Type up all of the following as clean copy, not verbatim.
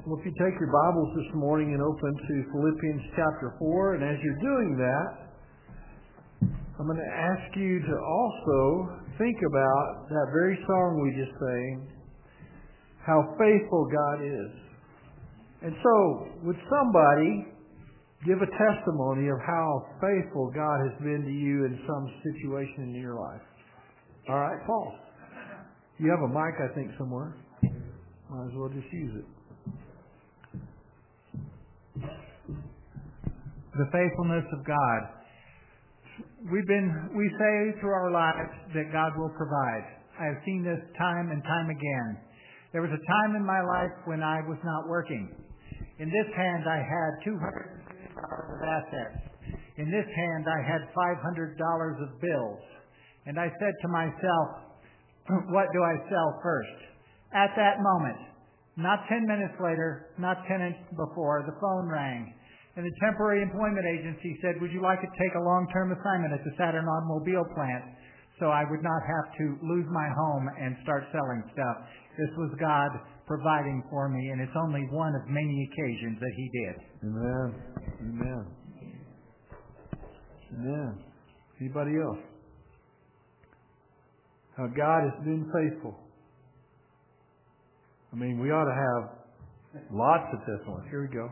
Well, if you take your Bibles this morning and open to Philippians chapter 4, and as you're doing that, I'm going to ask you to also think about that very song we just sang, how faithful God is. And so, would somebody give a testimony of how faithful God has been to you in some situation in your life? All right, Paul. You have a mic, I think, somewhere. Might as well just use it. The faithfulness of God. We say through our lives that God will provide. I have seen this time and time again. There was a time in my life when I was not working. In this hand I had $200 of assets. In this hand I had $500 of bills. And I said to myself, what do I sell first? At that moment, not 10 minutes later, not 10 minutes before, the phone rang. And the temporary employment agency said, would you like to take a long-term assignment at the Saturn automobile plant so I would not have to lose my home and start selling stuff? This was God providing for me, and it's only one of many occasions that He did. Amen. Amen. Amen. Anybody else? How God has been faithful. I mean, we ought to have lots of testimonies. Here we go.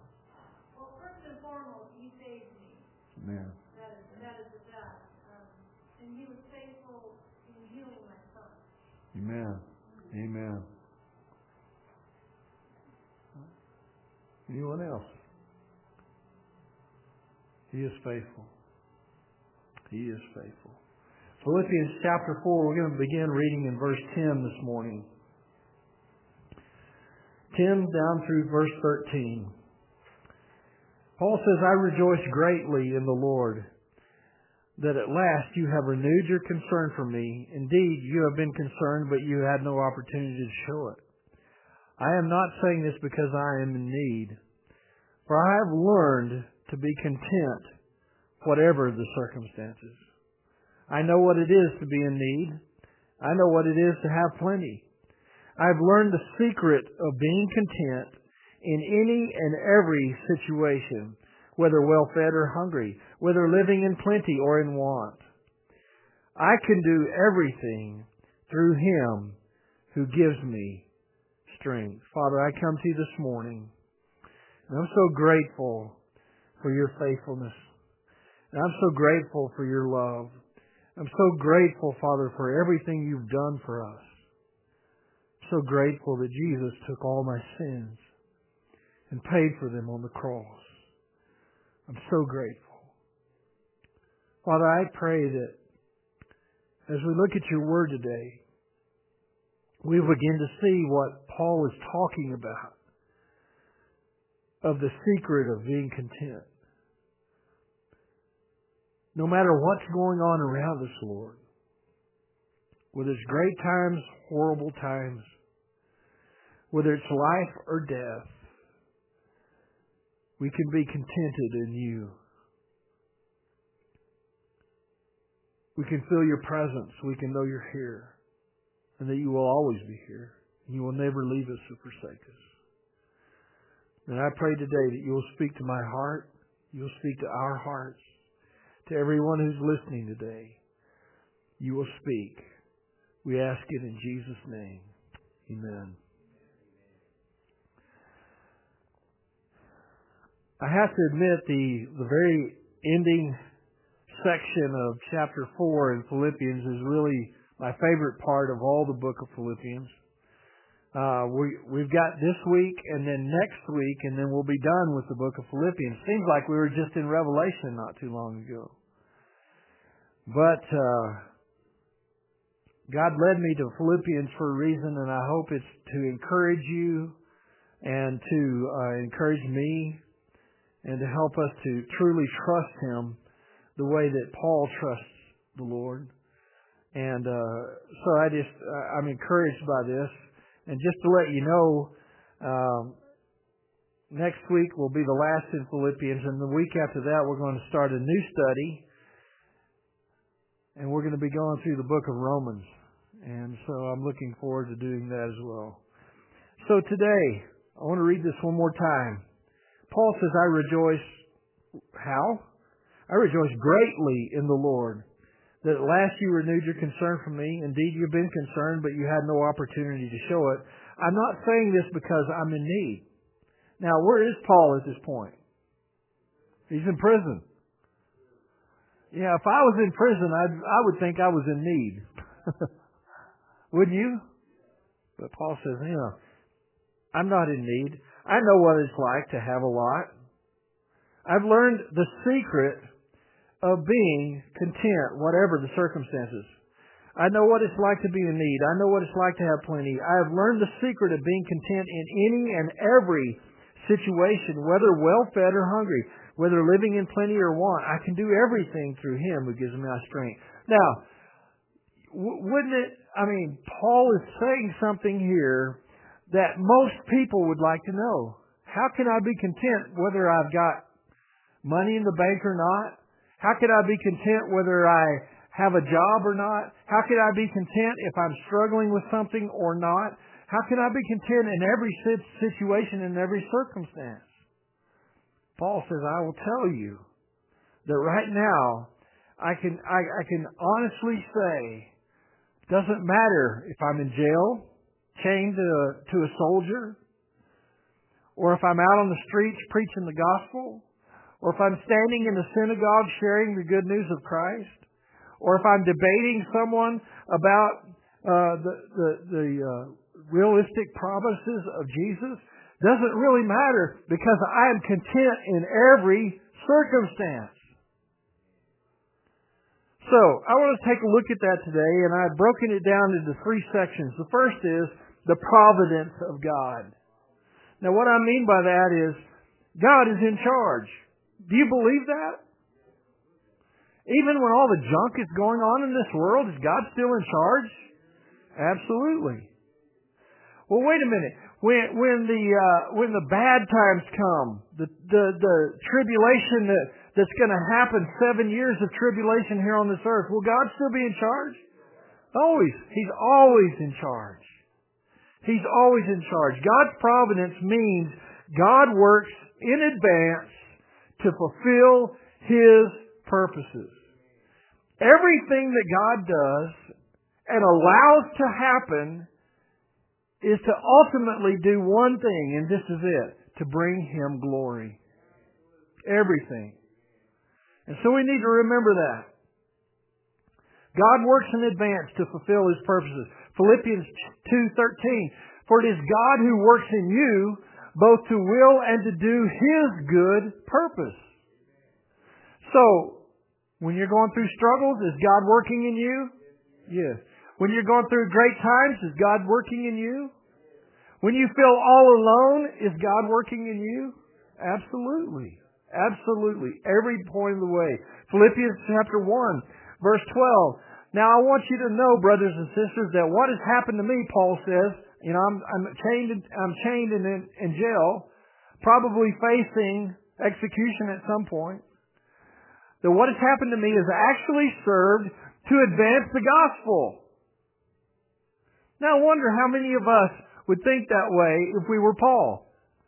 Amen. That is the best. And He was faithful in healing my son. Amen. Amen. Anyone else? He is faithful. He is faithful. Philippians chapter 4, we're going to begin reading in verse 10 this morning. 10 down through verse 13. Paul says, I rejoice greatly in the Lord that at last you have renewed your concern for me. Indeed, you have been concerned, but you had no opportunity to show it. I am not saying this because I am in need, for I have learned to be content, whatever the circumstances. I know what it is to be in need. I know what it is to have plenty. I have learned the secret of being content in any and every situation, whether well-fed or hungry, whether living in plenty or in want. I can do everything through Him who gives me strength. Father, I come to you this morning, and I'm so grateful for your faithfulness. And I'm so grateful for your love. I'm so grateful, Father, for everything you've done for us. I'm so grateful that Jesus took all my sins and paid for them on the cross. I'm so grateful. Father, I pray that as we look at your word today, we begin to see what Paul is talking about, of the secret of being content. No matter what's going on around us, Lord, whether it's great times, horrible times, whether it's life or death, we can be contented in you. We can feel your presence. We can know you're here. And that you will always be here. And you will never leave us or forsake us. And I pray today that you will speak to my heart. You will speak to our hearts. To everyone who's listening today, you will speak. We ask it in Jesus' name. Amen. I have to admit, the very ending section of chapter 4 in Philippians is really my favorite part of all the book of Philippians. We've got this week and then next week, and then we'll be done with the book of Philippians. Seems like we were just in Revelation not too long ago. But God led me to Philippians for a reason, and I hope it's to encourage you and to encourage me, and to help us to truly trust Him the way that Paul trusts the Lord. And so I'm encouraged by this. And just to let you know, next week will be the last in Philippians, and the week after that we're going to start a new study. And we're going to be going through the book of Romans. And so I'm looking forward to doing that as well. So today, I want to read this one more time. Paul says, I rejoice. How? I rejoice greatly in the Lord that at last you renewed your concern for me. Indeed, you've been concerned, but you had no opportunity to show it. I'm not saying this because I'm in need. Now, where is Paul at this point? He's in prison. Yeah, if I was in prison, I would think I was in need. Wouldn't you? But Paul says, I'm not in need. I know what it's like to have a lot. I've learned the secret of being content, whatever the circumstances. I know what it's like to be in need. I know what it's like to have plenty. I have learned the secret of being content in any and every situation, whether well-fed or hungry, whether living in plenty or want. I can do everything through Him who gives me my strength. Now, wouldn't it, Paul is saying something here that most people would like to know. How can I be content whether I've got money in the bank or not? How can I be content whether I have a job or not? How can I be content if I'm struggling with something or not? How can I be content in every situation, in every circumstance? Paul says, I will tell you that right now, I can honestly say, doesn't matter if I'm in jail, chained to a soldier, or if I'm out on the streets preaching the gospel, or if I'm standing in the synagogue sharing the good news of Christ, or if I'm debating someone about the realistic promises of Jesus, doesn't really matter because I am content in every circumstance. So, I want to take a look at that today, and I've broken it down into 3 sections. The first is the providence of God. Now, what I mean by that is God is in charge. Do you believe that? Even when all the junk is going on in this world, is God still in charge? Absolutely. Well, wait a minute. When the bad times come, the tribulation that's going to happen, 7 years of tribulation here on this earth, will God still be in charge? Always. He's always in charge. He's always in charge. God's providence means God works in advance to fulfill His purposes. Everything that God does and allows to happen is to ultimately do one thing, and this is it, to bring Him glory. Everything. And so we need to remember that. God works in advance to fulfill His purposes. Philippians 2:13, for it is God who works in you both to will and to do His good purpose. So, when you're going through struggles, is God working in you? Yes. When you're going through great times, is God working in you? When you feel all alone, is God working in you? Absolutely. Absolutely. Every point of the way. Philippians chapter 1, verse 12. Now I want you to know, brothers and sisters, that what has happened to me, Paul says, I'm chained in jail, probably facing execution at some point. That what has happened to me has actually served to advance the gospel. Now I wonder how many of us would think that way if we were Paul.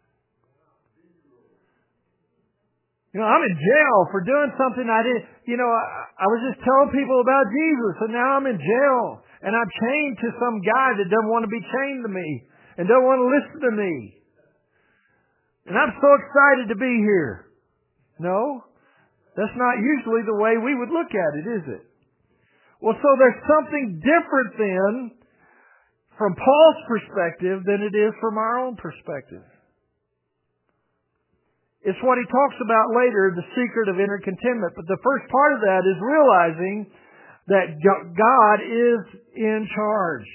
I'm in jail for doing something I didn't, I was just telling people about Jesus, and now I'm in jail. And I'm chained to some guy that doesn't want to be chained to me and doesn't want to listen to me. And I'm so excited to be here. No, that's not usually the way we would look at it, is it? Well, so there's something different then from Paul's perspective than it is from our own perspective. It's what he talks about later, the secret of inner contentment. But the first part of that is realizing that God is in charge.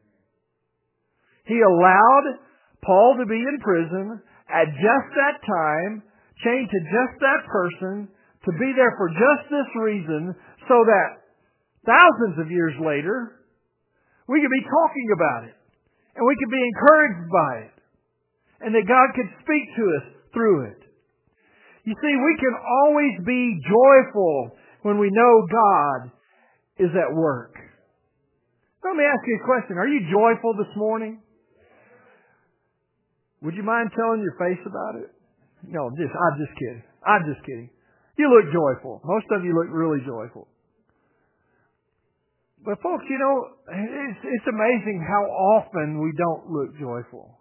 He allowed Paul to be in prison at just that time, chained to just that person, to be there for just this reason, so that thousands of years later, we could be talking about it. And we could be encouraged by it. And that God could speak to us through it. You see, we can always be joyful when we know God is at work. Let me ask you a question. Are you joyful this morning? Would you mind telling your face about it? No, I'm just kidding. I'm just kidding. You look joyful. Most of you look really joyful. But folks, it's amazing how often we don't look joyful.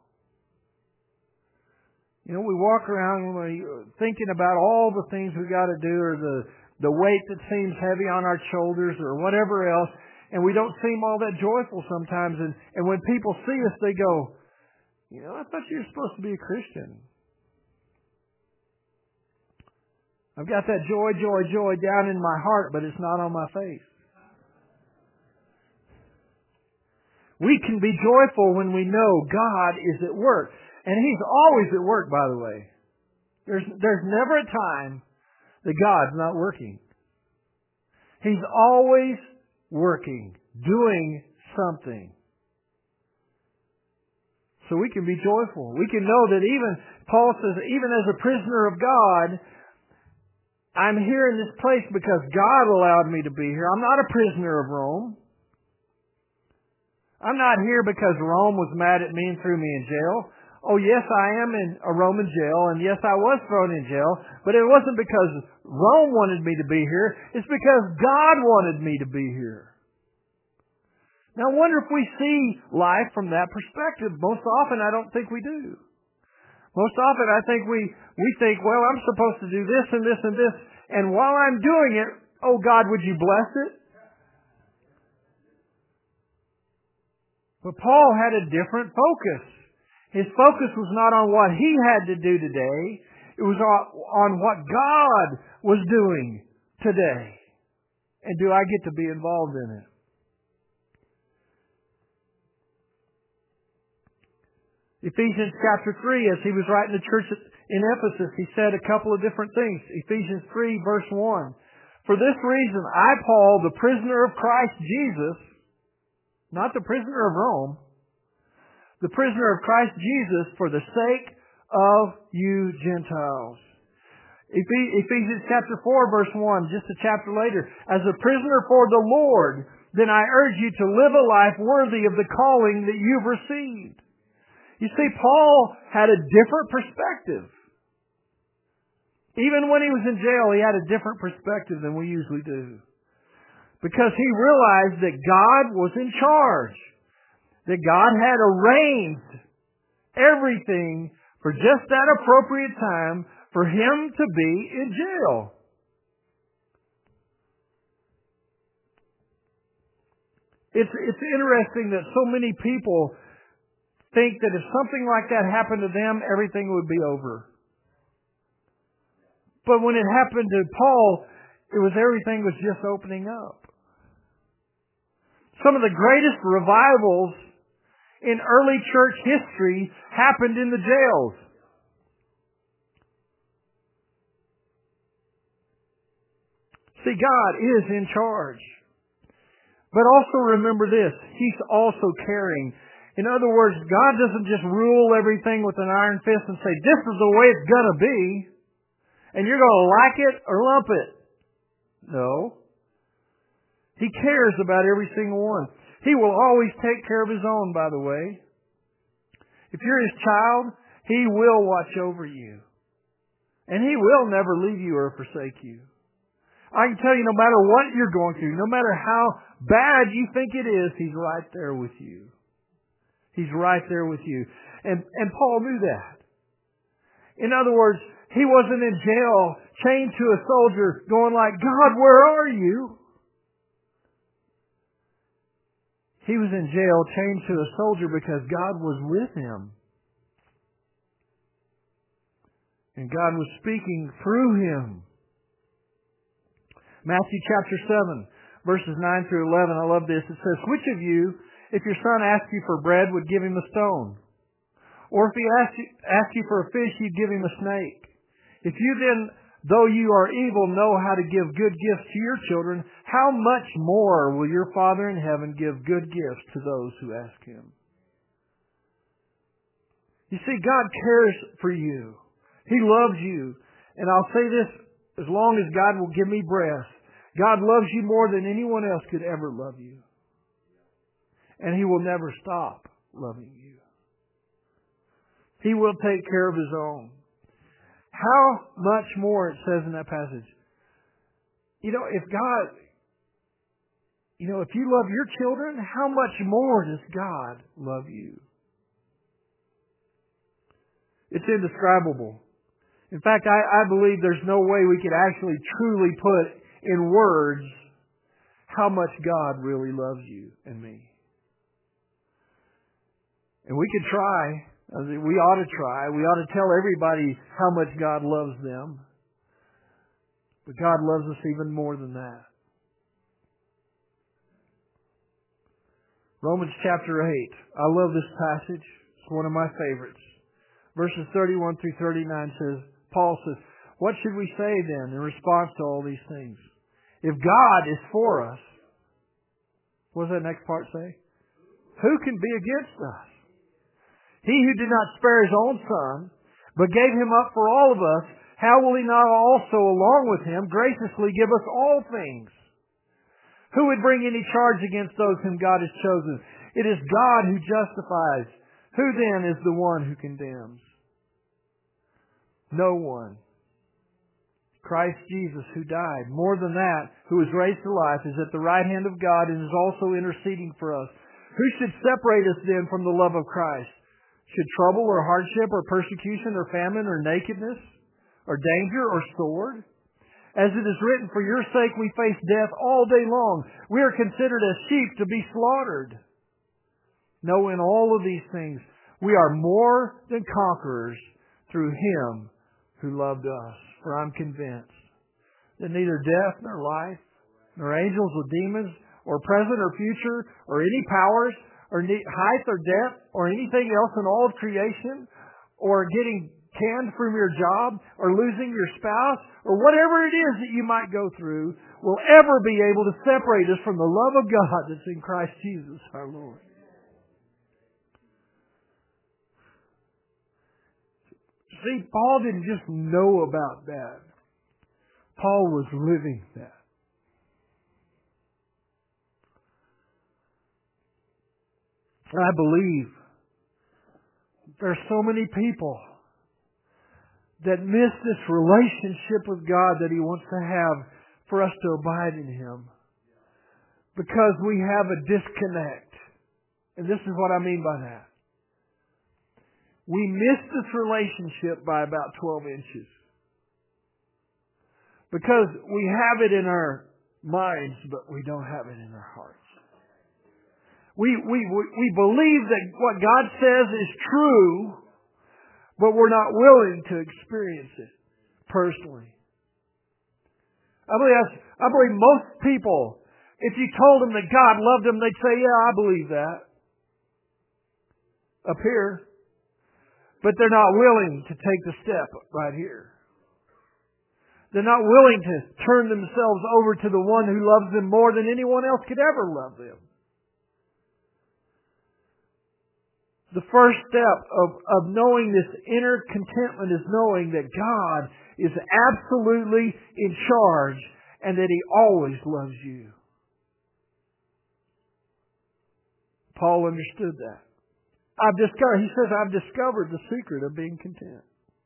We walk around thinking about all the things we got to do, or the weight that seems heavy on our shoulders, or whatever else, and we don't seem all that joyful sometimes. And when people see us, they go, I thought you were supposed to be a Christian. I've got that joy down in my heart, but it's not on my face. We can be joyful when we know God is at work. And He's always at work, by the way. There's never a time that God's not working. He's always working, doing something. So we can be joyful. We can know that Paul says, even as a prisoner of God, I'm here in this place because God allowed me to be here. I'm not a prisoner of Rome. I'm not here because Rome was mad at me and threw me in jail. Oh, yes, I am in a Roman jail, and yes, I was thrown in jail, but it wasn't because Rome wanted me to be here. It's because God wanted me to be here. Now, I wonder if we see life from that perspective. Most often, I don't think we do. Most often, I think we think, well, I'm supposed to do this and this and this, and while I'm doing it, oh, God, would you bless it? But Paul had a different focus. His focus was not on what he had to do today. It was on what God was doing today. And do I get to be involved in it? Ephesians chapter 3, as he was writing the church in Ephesus, he said a couple of different things. Ephesians 3, verse 1. For this reason, I, Paul, the prisoner of Christ Jesus, not the prisoner of Rome, the prisoner of Christ Jesus, for the sake of you Gentiles. Ephesians chapter 4, verse 1, just a chapter later. As a prisoner for the Lord, then I urge you to live a life worthy of the calling that you've received. You see, Paul had a different perspective. Even when he was in jail, he had a different perspective than we usually do. Because he realized that God was in charge. That God had arranged everything for just that appropriate time for him to be in jail. It's interesting that so many people think that if something like that happened to them, everything would be over. But when it happened to Paul, everything was just opening up. Some of the greatest revivals in early church history happened in the jails. See, God is in charge. But also remember this, He's also caring. In other words, God doesn't just rule everything with an iron fist and say, this is the way it's going to be, and you're going to like it or lump it. No. He cares about every single one. He will always take care of His own, by the way. If you're His child, He will watch over you. And He will never leave you or forsake you. I can tell you, no matter what you're going through, no matter how bad you think it is, He's right there with you. He's right there with you. And Paul knew that. In other words, he wasn't in jail, chained to a soldier, going like, God, where are you? He was in jail, chained to a soldier because God was with him. And God was speaking through him. Matthew chapter 7, verses 9 through 11. I love this. It says, which of you, if your son asks you for bread, would give him a stone? Or if he asks you for a fish, you'd give him a snake? If you then, though you are evil, know how to give good gifts to your children, how much more will your Father in heaven give good gifts to those who ask Him? You see, God cares for you. He loves you. And I'll say this, as long as God will give me breath, God loves you more than anyone else could ever love you. And He will never stop loving you. He will take care of His own. How much more, it says in that passage. If you love your children, how much more does God love you? It's indescribable. In fact, I believe there's no way we could actually truly put in words how much God really loves you and me. And we could try. We ought to try. We ought to tell everybody how much God loves them. But God loves us even more than that. Romans chapter 8. I love this passage. It's one of my favorites. Verses 31 through 39 says, Paul says, what should we say then in response to all these things? If God is for us, what does that next part say? Who can be against us? He who did not spare His own Son, but gave Him up for all of us, how will He not also, along with Him, graciously give us all things? Who would bring any charge against those whom God has chosen? It is God who justifies. Who then is the one who condemns? No one. Christ Jesus, who died, more than that, who was raised to life, is at the right hand of God and is also interceding for us. Who should separate us then from the love of Christ? Should trouble or hardship or persecution or famine or nakedness or danger or sword? As it is written, for your sake we face death all day long. We are considered as sheep to be slaughtered. No, in all of these things, we are more than conquerors through Him who loved us. For I'm convinced that neither death nor life, nor angels or demons, or present or future, or any powers, or height or depth, or anything else in all of creation, or getting canned from your job, or losing your spouse, or whatever it is that you might go through, will ever be able to separate us from the love of God that's in Christ Jesus our Lord. See, Paul didn't just know about that. Paul was living that. I believe there are so many people that miss this relationship with God that He wants to have for us to abide in Him. Because we have a disconnect. And this is what I mean by that. We miss this relationship by about 12 inches. Because we have it in our minds, but we don't have it in our hearts. We believe that what God says is true, but we're not willing to experience it personally. I believe most people, if you told them that God loved them, they'd say, yeah, I believe that. Up here. But they're not willing to take the step right here. They're not willing to turn themselves over to the one who loves them more than anyone else could ever love them. The first step of knowing this inner contentment is knowing that God is absolutely in charge and that He always loves you. Paul understood that. He says, I've discovered the secret of being content.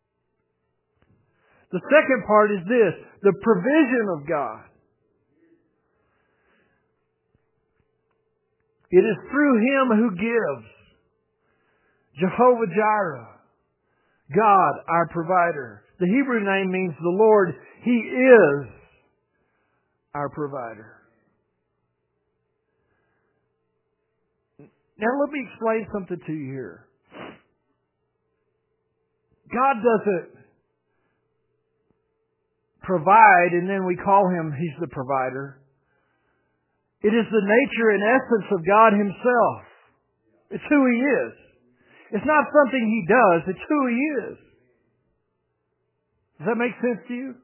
The second part is this, the provision of God. It is through Him who gives. Jehovah Jireh, God our provider. The Hebrew name means the Lord. He is our provider. Now let me explain something to you here. God doesn't provide and then we call Him, He's the provider. It is the nature and essence of God Himself. It's who He is. It's not something He does, it's who He is. Does that make sense to you?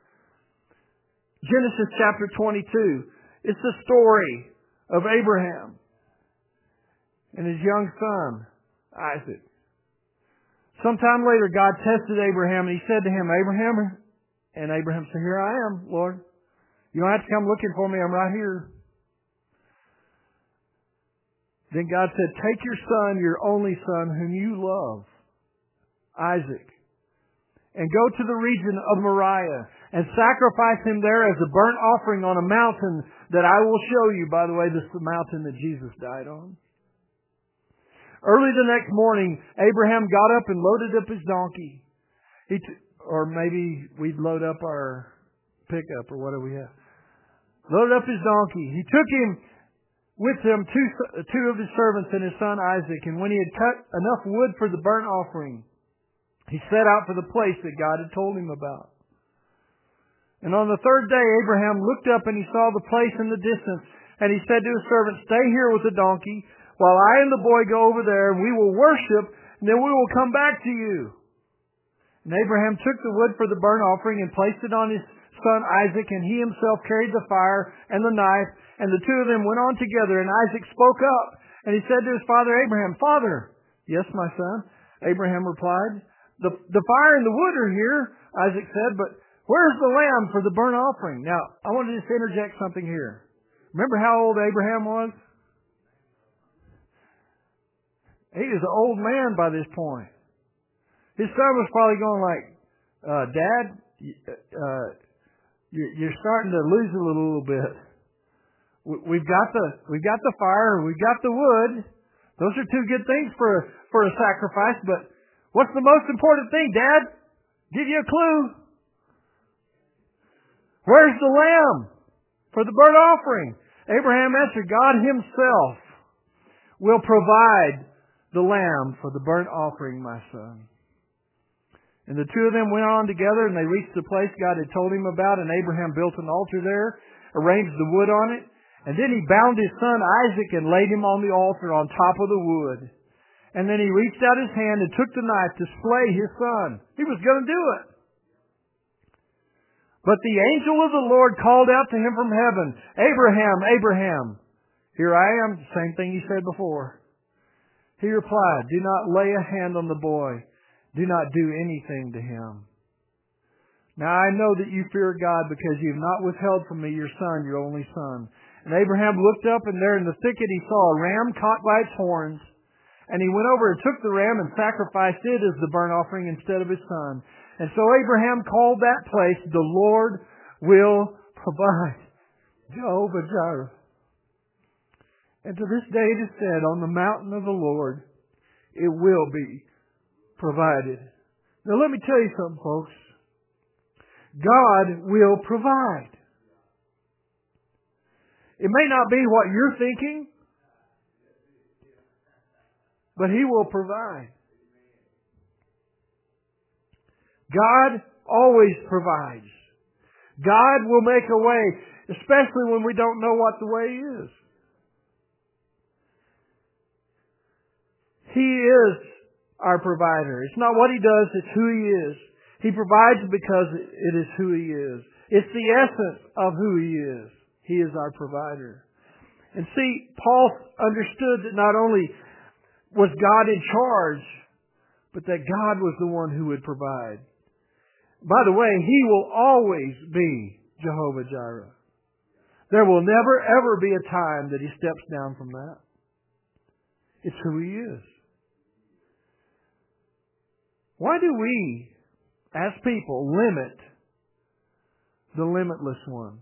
Genesis chapter 22. It's the story of Abraham and his young son, Isaac. Sometime later, God tested Abraham and He said to him, Abraham, and Abraham said, here I am, Lord. You don't have to come looking for me, I'm right here. Then God said, take your son, your only son, whom you love, Isaac, and go to the region of Moriah and sacrifice him there as a burnt offering on a mountain that I will show you." By the way, this is the mountain that Jesus died on. Early the next morning, Abraham got up and loaded up his donkey. Or maybe we'd load up our pickup, or what do we have? Loaded up his donkey. He took him with him two of his servants and his son Isaac. And when he had cut enough wood for the burnt offering, he set out for the place that God had told him about. And on the third day, Abraham looked up and he saw the place in the distance. And he said to his servant, "Stay here with the donkey, while I and the boy go over there, and we will worship, and then we will come back to you." And Abraham took the wood for the burnt offering and placed it on his son Isaac, and he himself carried the fire and the knife, and the two of them went on together. And Isaac spoke up, and he said to his father Abraham, "Father." "Yes, my son," Abraham replied. The fire and the wood are here," Isaac said, "but where's the lamb for the burnt offering?" Now, I want to just interject something here. Remember how old Abraham was? He was an old man by this point. His son was probably going like, "Dad, you're starting to lose it a little bit. We've got the fire, we've got the wood. Those are two good things for a sacrifice, but what's the most important thing, Dad? Give you a clue. Where's the lamb for the burnt offering?" Abraham answered, "God himself will provide the lamb for the burnt offering, my son." And the two of them went on together, and they reached the place God had told him about, and Abraham built an altar there, arranged the wood on it, and then he bound his son Isaac and laid him on the altar on top of the wood. And then he reached out his hand and took the knife to slay his son. He was going to do it. But the angel of the Lord called out to him from heaven, "Abraham, Abraham." "Here I am," same thing he said before. He replied, "Do not lay a hand on the boy. Do not do anything to him. Now I know that you fear God, because you have not withheld from me your son, your only son." And Abraham looked up, and there in the thicket he saw a ram caught by its horns. And he went over and took the ram and sacrificed it as the burnt offering instead of his son. And so Abraham called that place, "The Lord will provide." Jehovah Jireh. And to this day it is said, "On the mountain of the Lord it will be provided." Now let me tell you something, folks. God will provide. It may not be what you're thinking, but He will provide. God always provides. God will make a way, especially when we don't know what the way is. He is our provider. It's not what He does, it's who He is. He provides because it is who He is. It's the essence of who He is. He is our provider. And see, Paul understood that not only was God in charge, but that God was the one who would provide. By the way, He will always be Jehovah Jireh. There will never ever be a time that He steps down from that. It's who He is. Why do we, as people, limit the limitless one?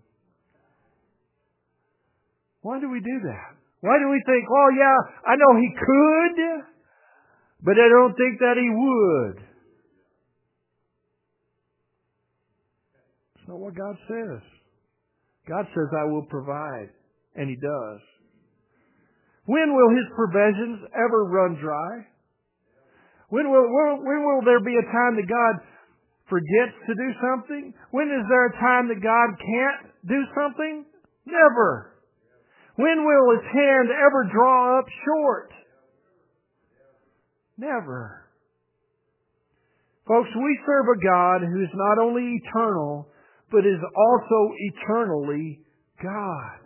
Why do we do that? Why do we think, "Well, yeah, I know He could, but I don't think that He would"? It's not what God says. God says, "I will provide," and He does. When will His provisions ever run dry? When will there be a time that God forgets to do something? When is there a time that God can't do something? Never. When will His hand ever draw up short? Never. Folks, we serve a God who is not only eternal, but is also eternally God.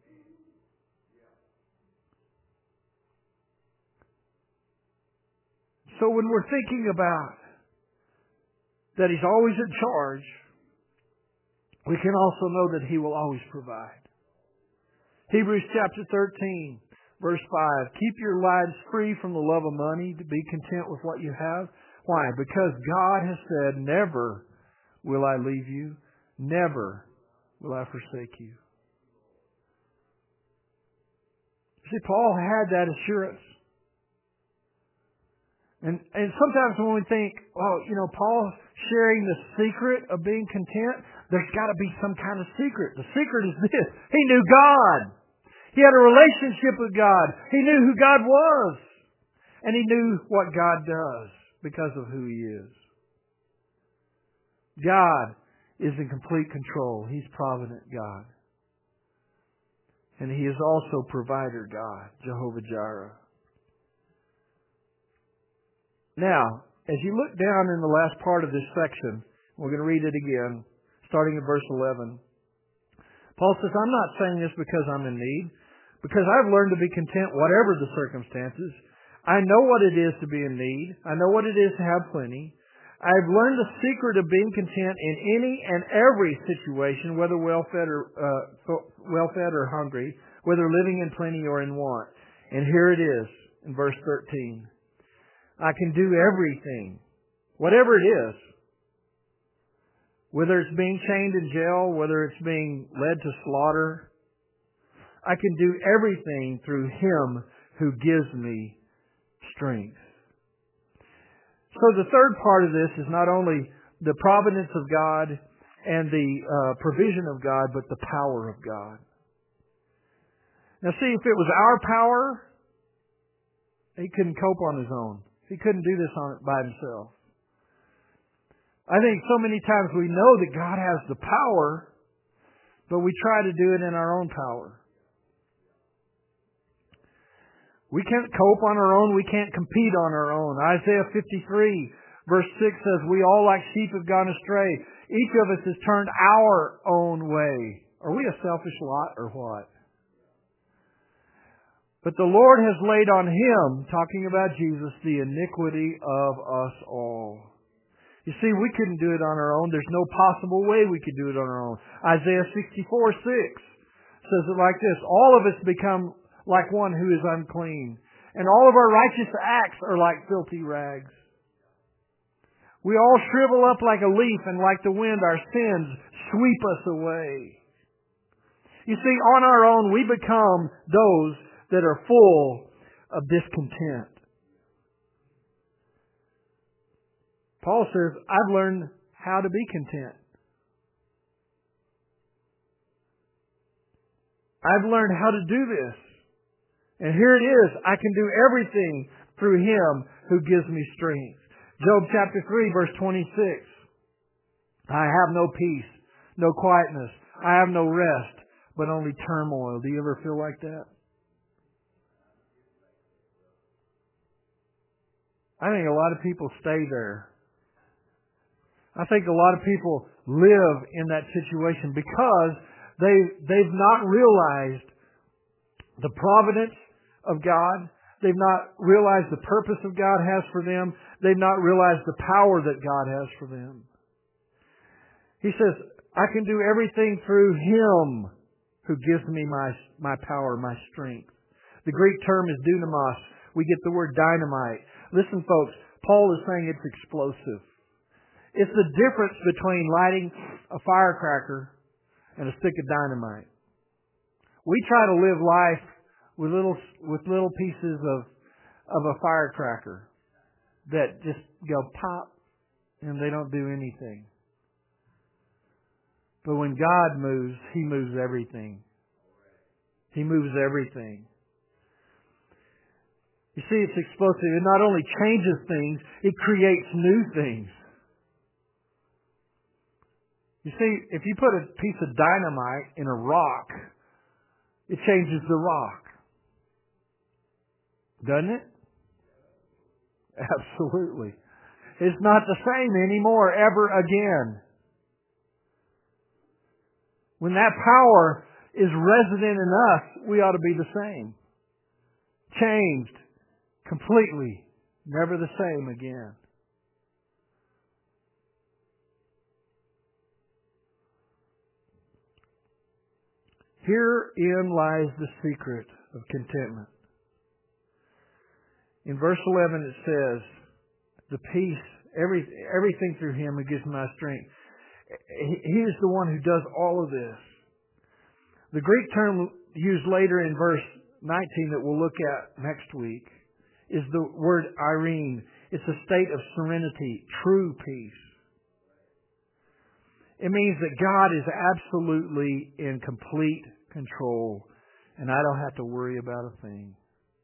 So when we're thinking about that He's always in charge, we can also know that He will always provide. Hebrews chapter 13, verse 5. "Keep your lives free from the love of money, to be content with what you have. Why? Because God has said, never will I leave you. Never will I forsake you. See, Paul had that assurance. And sometimes when we think, oh, Paul's sharing the secret of being content, there's got to be some kind of secret. The secret is this. He knew God. He had a relationship with God. He knew who God was. And he knew what God does because of who He is. God is in complete control. He's provident God. And He is also provider God, Jehovah Jireh. Now, as you look down in the last part of this section, we're going to read it again, starting at verse 11. Paul says, I'm not saying this because I'm in need, because I've learned to be content whatever the circumstances. I know what it is to be in need. I know what it is to have plenty. I've learned the secret of being content in any and every situation, whether well-fed or hungry, whether living in plenty or in want. And here it is in verse 13. I can do everything, whatever it is, whether it's being chained in jail, whether it's being led to slaughter. I can do everything through Him who gives me strength. So the third part of this is not only the providence of God and the provision of God, but the power of God. Now see, if it was our power, He couldn't cope on His own. He couldn't do this by Himself. I think so many times we know that God has the power, but we try to do it in our own power. We can't cope on our own. We can't compete on our own. Isaiah 53 verse 6 says, we all like sheep have gone astray. Each of us has turned our own way. Are we a selfish lot or what? But the Lord has laid on Him, talking about Jesus, the iniquity of us all. You see, we couldn't do it on our own. There's no possible way we could do it on our own. Isaiah 64:6 says it like this, all of us become like one who is unclean, and all of our righteous acts are like filthy rags. We all shrivel up like a leaf, and like the wind our sins sweep us away. You see, on our own we become those that are full of discontent. Paul says, I've learned how to be content. I've learned how to do this. And here it is. I can do everything through Him who gives me strength. Job chapter 3 verse 26. I have no peace, no quietness. I have no rest, but only turmoil. Do you ever feel like that? I think a lot of people stay there. I think a lot of people live in that situation because they've not realized the providence of God. They've not realized the purpose that God has for them. They've not realized the power that God has for them. He says, I can do everything through Him who gives me my power, my strength. The Greek term is dunamos. We get the word dynamite. Listen, folks, Paul is saying it's explosive. It's the difference between lighting a firecracker and a stick of dynamite. We try to live life with little pieces of a firecracker that just go pop and they don't do anything. But when God moves, He moves everything. He moves everything. You see, it's explosive. It not only changes things, it creates new things. You see, if you put a piece of dynamite in a rock, it changes the rock. Doesn't it? Absolutely. It's not the same anymore, ever again. When that power is resident in us, we ought to be the same. Changed. Completely. Never the same again. Herein lies the secret of contentment. In verse 11 it says, the peace, everything through Him who gives me my strength. He is the one who does all of this. The Greek term used later in verse 19 that we'll look at next week is the word eirene. It's a state of serenity, true peace. It means that God is absolutely in complete control, and I don't have to worry about a thing.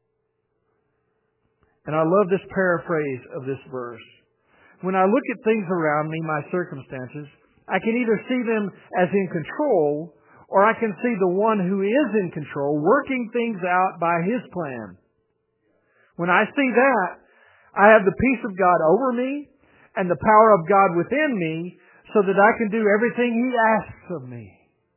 And I love this paraphrase of this verse. When I look at things around me, my circumstances, I can either see them as in control, or I can see the one who is in control working things out by His plan. When I see that, I have the peace of God over me and the power of God within me so that I can do everything He asks of me.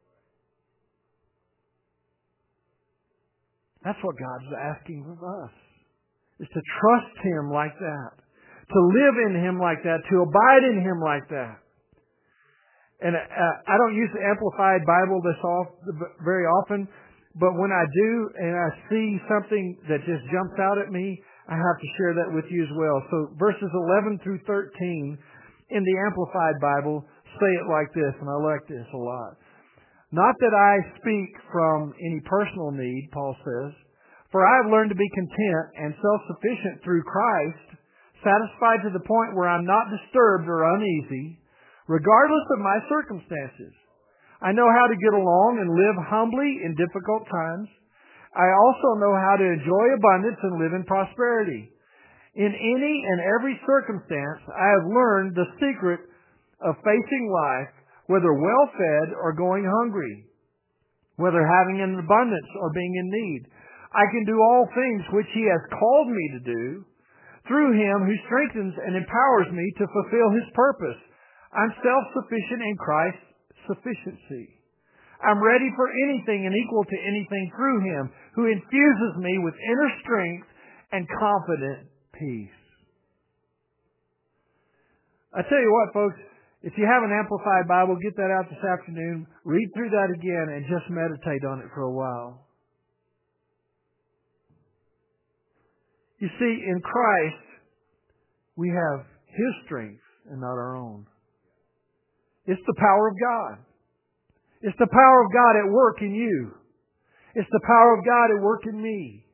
That's what God's asking of us, is to trust Him like that, to live in Him like that, to abide in Him like that. And I don't use the Amplified Bible very often, but when I do and I see something that just jumps out at me, I have to share that with you as well. So verses 11 through 13 in the Amplified Bible say it like this, and I like this a lot. Not that I speak from any personal need, Paul says, for I have learned to be content and self-sufficient through Christ, satisfied to the point where I'm not disturbed or uneasy, regardless of my circumstances. I know how to get along and live humbly in difficult times. I also know how to enjoy abundance and live in prosperity. In any and every circumstance, I have learned the secret of facing life, whether well-fed or going hungry, whether having an abundance or being in need. I can do all things which He has called me to do through Him who strengthens and empowers me to fulfill His purpose. I'm self-sufficient in Christ's sufficiency. I'm ready for anything and equal to anything through Him who infuses me with inner strength and confident peace. I tell you what, folks, if you have an Amplified Bible, get that out this afternoon, read through that again, and just meditate on it for a while. You see, in Christ, we have His strength and not our own. It's the power of God. It's the power of God at work in you. It's the power of God at work in me.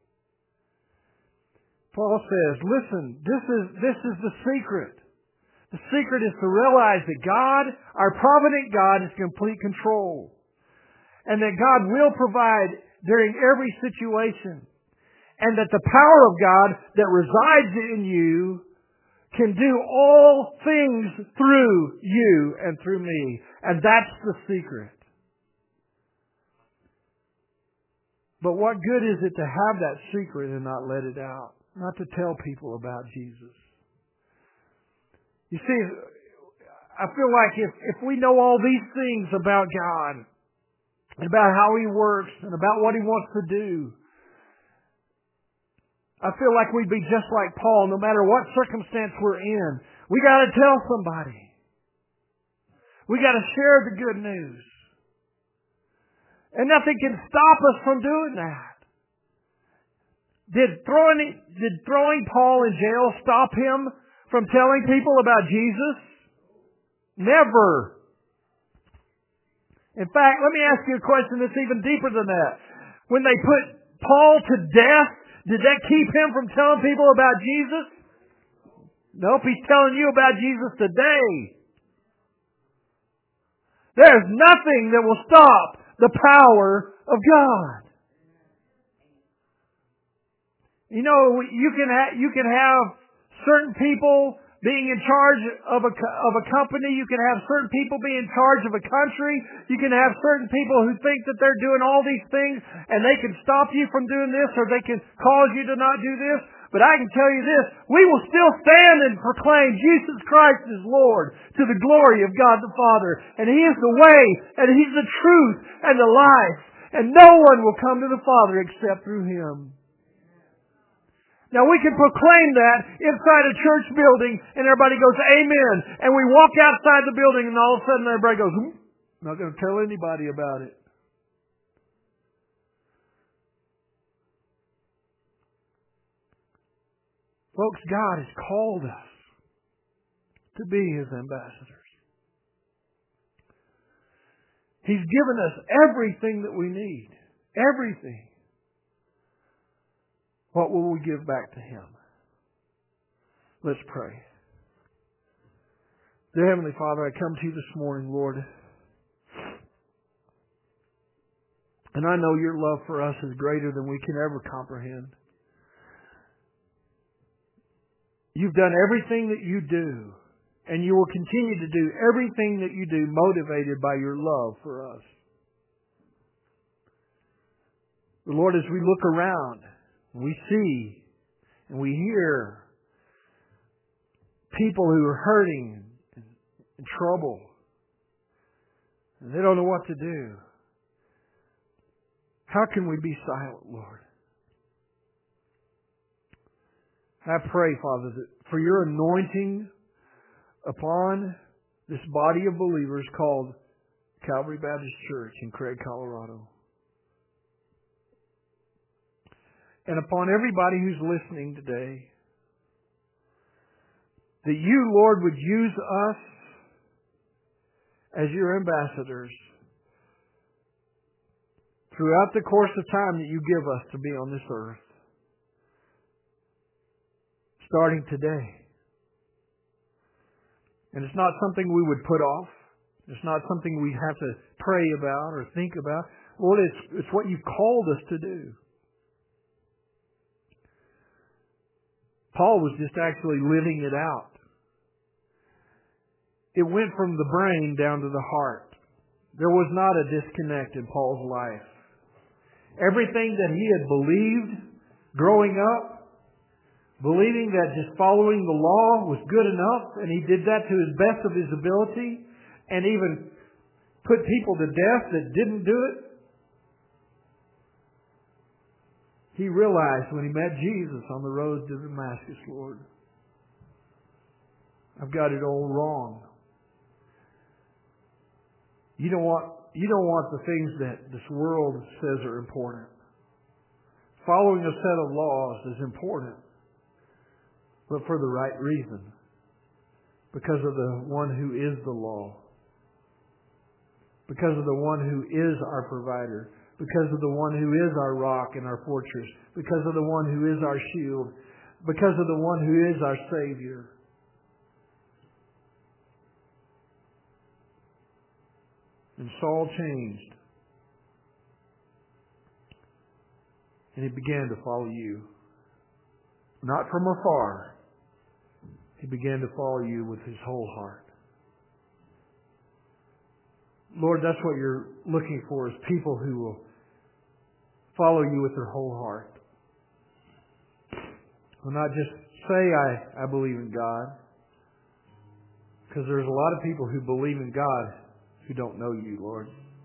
Paul says, listen, this is the secret. The secret is to realize that God, our provident God, is in complete control. And that God will provide during every situation. And that the power of God that resides in you can do all things through you and through me. And that's the secret. But what good is it to have that secret and not let it out? Not to tell people about Jesus. You see, I feel like if we know all these things about God, and about how He works, and about what He wants to do, I feel like we'd be just like Paul, no matter what circumstance we're in. We got to tell somebody. We got to share the good news. And nothing can stop us from doing that. Did throwing Paul in jail stop him from telling people about Jesus? Never. In fact, let me ask you a question that's even deeper than that. When they put Paul to death, did that keep him from telling people about Jesus? Nope, he's telling you about Jesus today. There's nothing that will stop the power of God. You know, you can have certain people being in charge of a company. You can have certain people being in charge of a country. You can have certain people who think that they're doing all these things and they can stop you from doing this or they can cause you to not do this. But I can tell you this, we will still stand and proclaim Jesus Christ is Lord to the glory of God the Father. And He is the way and He's the truth and the life. And no one will come to the Father except through Him. Now we can proclaim that inside a church building and everybody goes, amen. And we walk outside the building and all of a sudden everybody goes, I'm not going to tell anybody about it. Folks, God has called us to be His ambassadors. He's given us everything that we need. Everything. What will we give back to Him? Let's pray. Dear Heavenly Father, I come to You this morning, Lord. And I know Your love for us is greater than we can ever comprehend. You've done everything that You do, and You will continue to do everything that You do motivated by Your love for us. But Lord, as we look around, we see and we hear people who are hurting and in trouble, and they don't know what to do. How can we be silent, Lord? I pray, Father, that for Your anointing upon this body of believers called Calvary Baptist Church in Craig, Colorado. And upon everybody who's listening today, that You, Lord, would use us as Your ambassadors throughout the course of time that You give us to be on this earth. Starting today. And it's not something we would put off. It's not something we have to pray about or think about. Lord, it's what You've called us to do. Paul was just actually living it out. It went from the brain down to the heart. There was not a disconnect in Paul's life. Everything that he had believed growing up, believing that just following the law was good enough, and he did that to his best of his ability, and even put people to death that didn't do it. He realized when he met Jesus on the road to Damascus, Lord, I've got it all wrong. You don't want the things that this world says are important. Following a set of laws is important, but for the right reason. Because of the one who is the law. Because of the one who is our provider. Because of the one who is our rock and our fortress. Because of the one who is our shield. Because of the one who is our Savior. And Saul changed. And he began to follow You. Not from afar. He began to follow You with his whole heart. Lord, that's what You're looking for, is people who will follow You with their whole heart. Will not just say, I believe in God. Because there's a lot of people who believe in God who don't know You, Lord.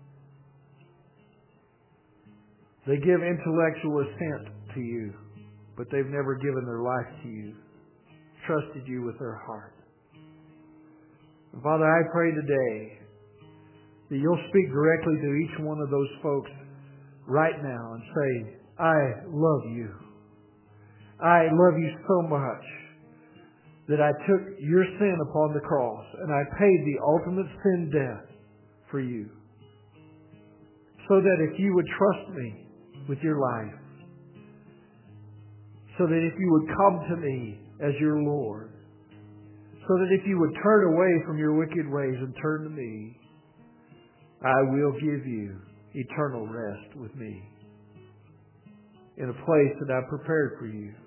They give intellectual assent to You, but they've never given their life to You, trusted You with their heart. And Father, I pray today that You'll speak directly to each one of those folks right now and say, I love You. I love You so much that I took Your sin upon the cross and I paid the ultimate sin death for You. So that if You would trust Me with your life, so that if You would come to Me as Your Lord, so that if You would turn away from your wicked ways and turn to Me, I will give you eternal rest with Me in a place that I've prepared for you.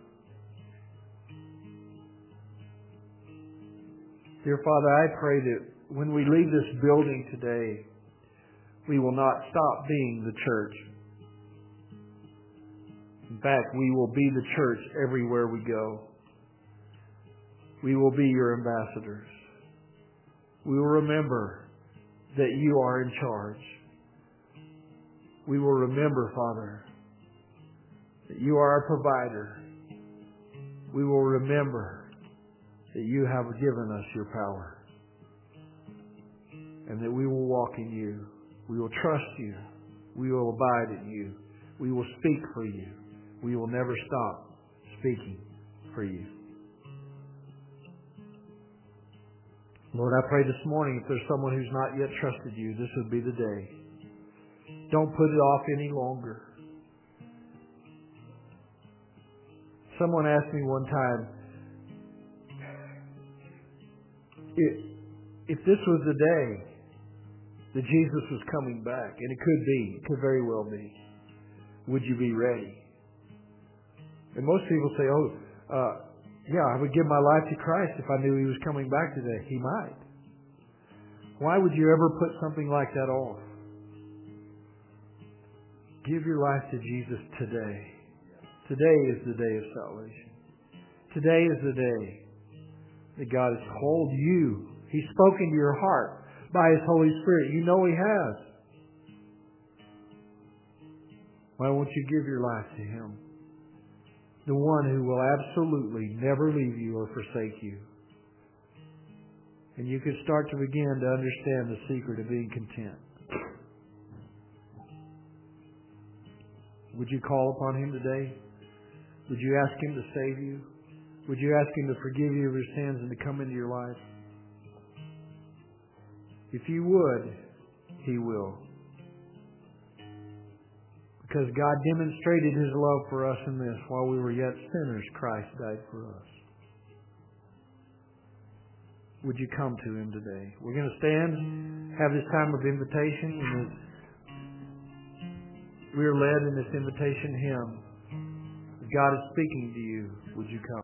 Dear Father, I pray that when we leave this building today, we will not stop being the church. In fact, we will be the church everywhere we go. We will be Your ambassadors. We will remember that You are in charge. We will remember, Father, that You are our provider. We will remember that You have given us Your power. And that we will walk in You. We will trust You. We will abide in You. We will speak for You. We will never stop speaking for You. Lord, I pray this morning if there's someone who's not yet trusted you, this would be the day. Don't put it off any longer. Someone asked me one time, if this was the day that Jesus was coming back, and it could very well be, would you be ready? And most people say, yeah, I would give my life to Christ if I knew He was coming back today. He might. Why would you ever put something like that off? Give your life to Jesus today. Today is the day of salvation. Today is the day that God has called you. He's spoken to your heart by His Holy Spirit. You know He has. Why won't you give your life to Him? The one who will absolutely never leave you or forsake you. And you can start to begin to understand the secret of being content. Would you call upon Him today? Would you ask Him to save you? Would you ask Him to forgive you of your sins and to come into your life? If you would, He will. Because God demonstrated His love for us in this. While we were yet sinners, Christ died for us. Would you come to Him today? We're going to stand, have this time of invitation. And we are led in this invitation hymn. If God is speaking to you, would you come?